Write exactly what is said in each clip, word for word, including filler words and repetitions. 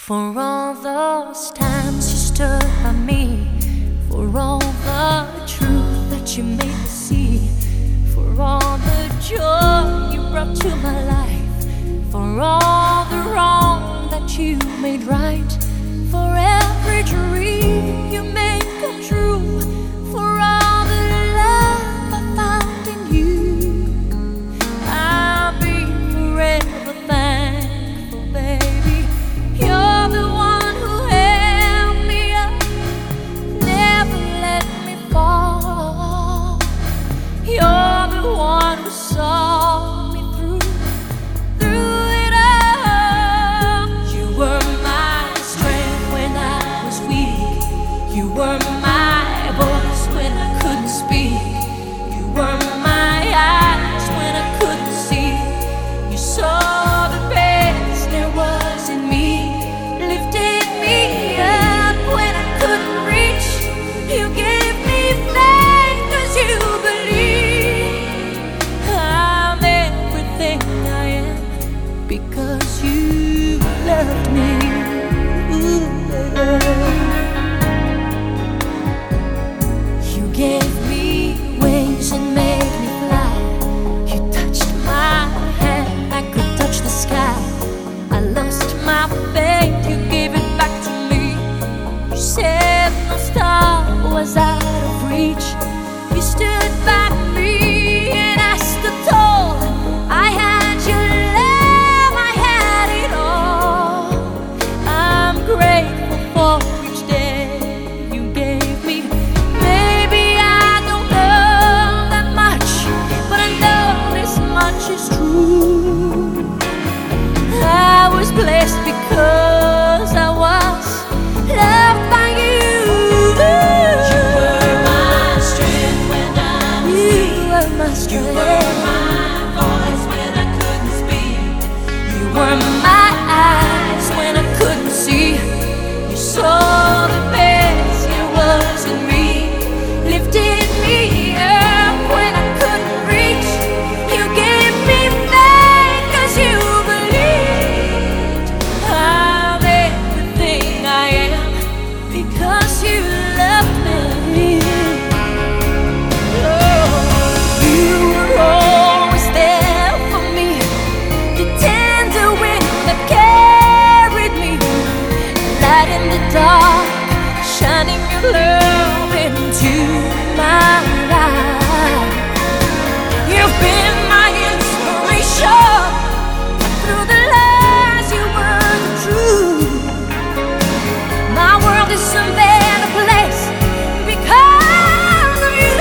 For all those times you stood by me, for all the truth that you made me see, for all the joy you brought to my life, for all the wrong that you made right, for every dream you made come true, for all the love I found in you, I'll be forever thankful, baby. You're the one who held me up, never let me fall. You're the one who saw me through, through it all. You were my strength when I was weak. You were my voice when I couldn't speak. You were my eyes when I couldn't see. You saw the best there was in me, lifted me up when I couldn't reach. You gave me faith 'cause you believe I'm everything I am because you loved me. Ooh, you gave me wings and made me fly. You touched my hand, I could touch the sky. I lost my faith, you gave it back to me. You said no star was out of reach. You stood by me and I stood tall. I had your love, I had it all. I'm grateful for each day you gave me. Maybe I don't know that much, but I know this much is true. I was blessed because I was loved by you. You were my strength when I was weak. You were my strength. You were my voice when I couldn't speak. You were my eyes when I couldn't see. You saw the best there was in me, lifted me up when I couldn't reach. You gave me faith 'cause you believed I'm everything I am because you loved me. Oh, you were always there for me, the tender wind that carried me, light in the dark, shining your love into my life. You've been my inspiration through the lies you were the truth. My world is a better place because of you.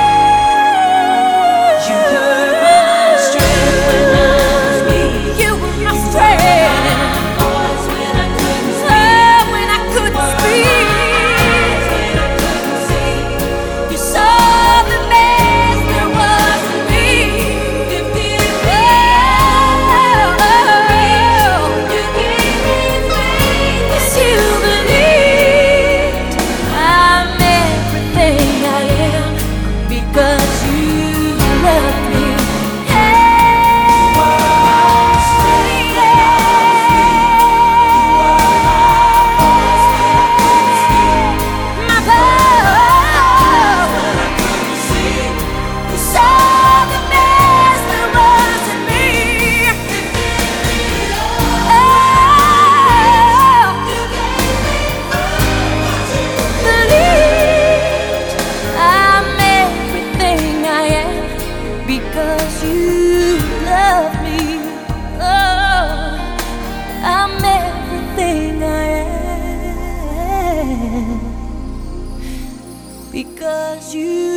You were my strength when I was weak. You were my strength. Voice when I couldn't speak. When I couldn't speak. When I couldn't see. You saw the best there was in me. Lifted me up. You gave me faith 'cause you believed I'm everything I am because you love me. My voice, you saw the best there was in me. Oh, believed I'm everything I am because you love me. Oh, I'm everything I am because you